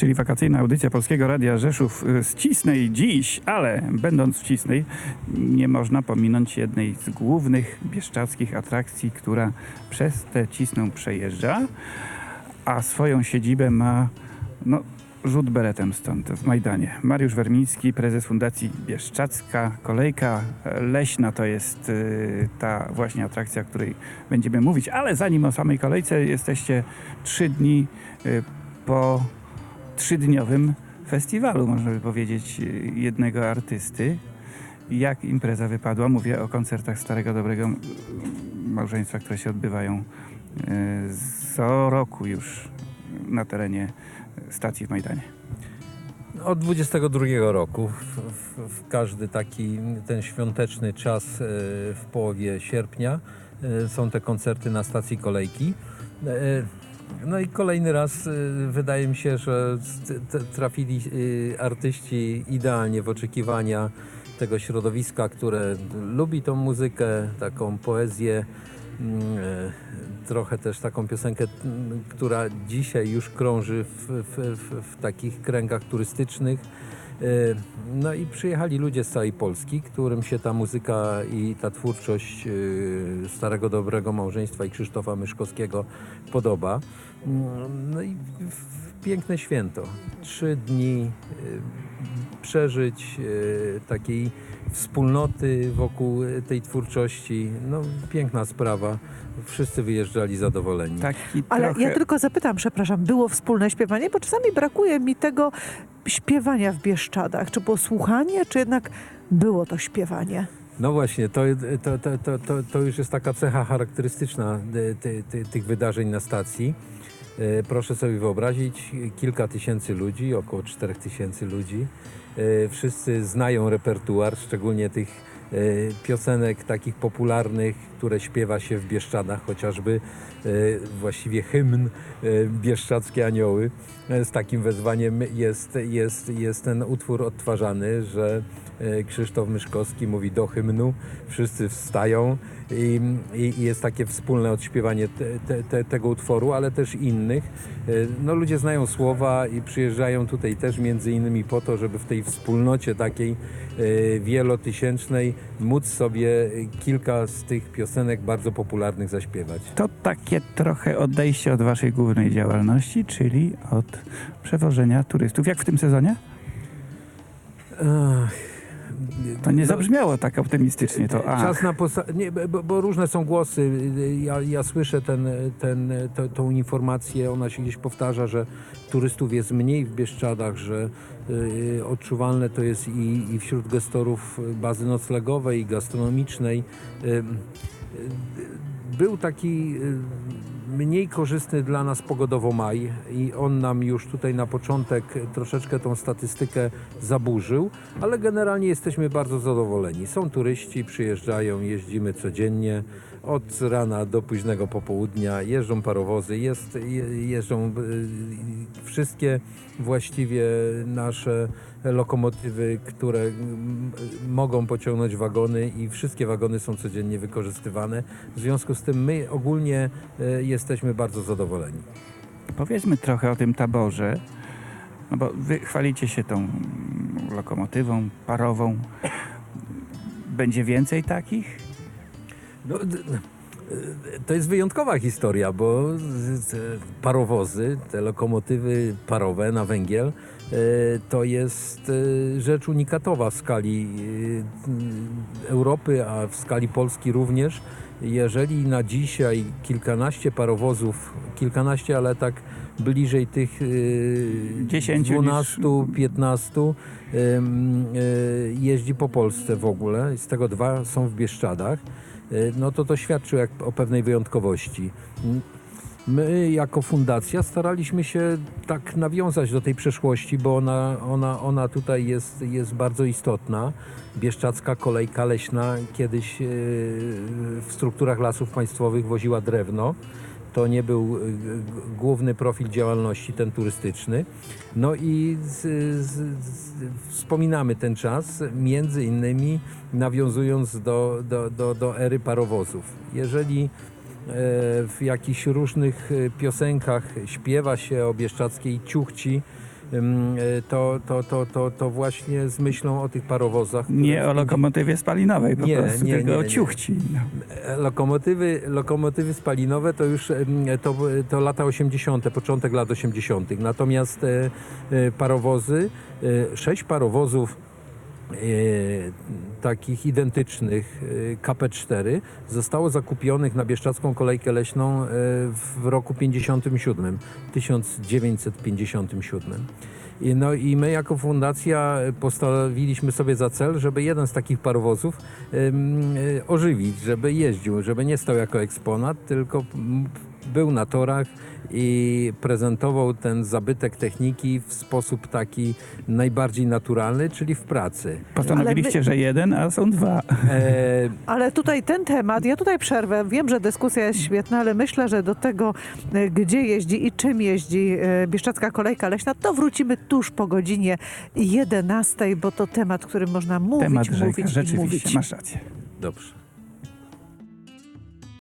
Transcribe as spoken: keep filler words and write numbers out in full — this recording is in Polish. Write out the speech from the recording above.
czyli wakacyjna audycja Polskiego Radia Rzeszów z Cisnej dziś, ale będąc w Cisnej nie można pominąć jednej z głównych bieszczadzkich atrakcji, która przez tę Cisną przejeżdża, a swoją siedzibę ma no, rzut beretem stąd, w Majdanie. Mariusz Wermiński, prezes Fundacji Bieszczadzka Kolejka Leśna, to jest y, ta właśnie atrakcja, o której będziemy mówić, ale zanim o samej kolejce, jesteście trzy dni y, po trzydniowym festiwalu, można by powiedzieć, jednego artysty. Jak impreza wypadła? Mówię o koncertach Starego Dobrego Małżeństwa, które się odbywają y, co roku już na terenie stacji w Majdanie. Od dwudziestego drugiego roku, w, w, w każdy taki ten świąteczny czas w połowie sierpnia są te koncerty na stacji kolejki. No i kolejny raz wydaje mi się, że trafili artyści idealnie w oczekiwania tego środowiska, które lubi tą muzykę, taką poezję, trochę też taką piosenkę, która dzisiaj już krąży w, w, w, w takich kręgach turystycznych. No i przyjechali ludzie z całej Polski, którym się ta muzyka i ta twórczość Starego Dobrego Małżeństwa i Krzysztofa Myszkowskiego podoba. No i piękne święto. Trzy dni przeżyć takiej wspólnoty wokół tej twórczości. No piękna sprawa. Wszyscy wyjeżdżali zadowoleni. Taki Ale trochę... ja tylko zapytam, przepraszam, było wspólne śpiewanie? Bo czasami brakuje mi tego śpiewania w Bieszczadach. Czy było słuchanie, czy jednak było to śpiewanie? No właśnie, to, to, to, to, to, to już jest taka cecha charakterystyczna ty, ty, tych wydarzeń na stacji. Proszę sobie wyobrazić, kilka tysięcy ludzi, około czterech tysięcy ludzi. Wszyscy znają repertuar, szczególnie tych piosenek takich popularnych, które śpiewa się w Bieszczadach, chociażby właściwie hymn Bieszczadzkie Anioły. Z takim wezwaniem jest, jest, jest ten utwór odtwarzany, że Krzysztof Myszkowski mówi do hymnu, wszyscy wstają i, i jest takie wspólne odśpiewanie te, te, tego utworu, ale też innych. No, ludzie znają słowa i przyjeżdżają tutaj też między innymi po to, żeby w tej wspólnocie takiej wielotysięcznej móc sobie kilka z tych piosenek bardzo popularnych zaśpiewać. To takie trochę odejście od waszej głównej działalności, czyli od przewożenia turystów. Jak w tym sezonie? Ach. To nie zabrzmiało tak optymistycznie. To ach. Czas na posa- nie, bo, bo różne są głosy. Ja, ja słyszę ten, ten, to, tą informację, ona się gdzieś powtarza, że turystów jest mniej w Bieszczadach, że y, odczuwalne to jest i, i wśród gestorów bazy noclegowej i gastronomicznej. Y, y, był taki y, mniej korzystny dla nas pogodowo maj i on nam już tutaj na początek troszeczkę tą statystykę zaburzył, ale generalnie jesteśmy bardzo zadowoleni. Są turyści, przyjeżdżają, jeździmy codziennie, od rana do późnego popołudnia, jeżdżą parowozy, jest, je, jeżdżą y, wszystkie właściwie nasze lokomotywy, które m, mogą pociągnąć wagony i wszystkie wagony są codziennie wykorzystywane. W związku z tym my ogólnie y, jesteśmy bardzo zadowoleni. Powiedzmy trochę o tym taborze, no bo wy chwalicie się tą lokomotywą parową. Będzie więcej takich? No, to jest wyjątkowa historia, bo parowozy, te lokomotywy parowe na węgiel, to jest rzecz unikatowa w skali Europy, a w skali Polski również. Jeżeli na dzisiaj kilkanaście parowozów, kilkanaście, ale tak bliżej tych dwunastu, piętnastu jeździ po Polsce w ogóle, z tego dwa są w Bieszczadach, no to to świadczy jak, o pewnej wyjątkowości. My jako fundacja staraliśmy się tak nawiązać do tej przeszłości, bo ona, ona, ona tutaj jest, jest bardzo istotna. Bieszczadzka Kolejka Leśna kiedyś w strukturach Lasów Państwowych woziła drewno. To nie był główny profil działalności, ten turystyczny. No i z, z, z, wspominamy ten czas, między innymi nawiązując do, do, do, do ery parowozów. Jeżeli w jakichś różnych piosenkach śpiewa się o bieszczadzkiej ciuchci, ym, y, to, to, to, to, to właśnie z myślą o tych parowozach. które Nie w o lokomotywie spalinowej po Nie, prostu, nie, tylko nie, o nie. ciuchci. No. E, Lokomotywy, lokomotywy spalinowe to już em, to, to lata osiemdziesiąte, początek lat osiemdziesiątych. Natomiast e, e, parowozy, e, sześć parowozów e, takich identycznych e, K P cztery zostało zakupionych na Bieszczadzką Kolejkę Leśną e, w roku pięćdziesiątym siódmym, tysiąc dziewięćset pięćdziesiątym siódmym. I No i my jako fundacja postawiliśmy sobie za cel, żeby jeden z takich parowozów ym, y, ożywić, żeby jeździł, żeby nie stał jako eksponat, tylko m, był na torach i prezentował ten zabytek techniki w sposób taki najbardziej naturalny, czyli w pracy. Postanowiliście, my- że jeden, a są dwa. E, Ale tutaj ten temat, ja tutaj przerwę, wiem, że dyskusja jest świetna, ale myślę, że do tego, e, gdzie jeździ i czym jeździ e, Bieszczadzka Kolejka Leśna, to wrócimy tuż po godzinie jedenastej, bo to temat, który można mówić, Temat rzeka, mówić i rzeczywiście, mówić. masz rację. dobrze.